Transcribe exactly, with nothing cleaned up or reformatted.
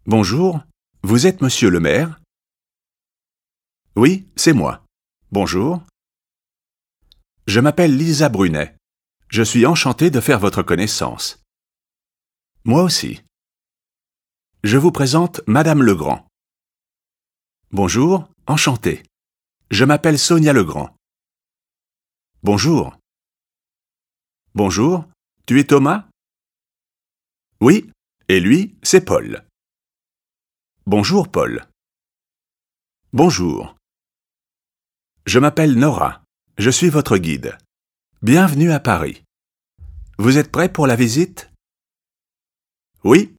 Bonjour, vous êtes monsieur le maire? Oui, c'est moi. Bonjour. Je m'appelle Lisa Brunet. Je suis enchanté de faire votre connaissance. Moi aussi. Je vous présente Madame Legrand. Bonjour, enchanté. Je m'appelle Sonia Legrand. Bonjour. Bonjour, tu es Thomas? Oui, et lui, c'est Paul. Bonjour, Paul. Bonjour. Je m'appelle Nora. Je suis votre guide. Bienvenue à Paris. Vous êtes prêt pour la visite? Oui,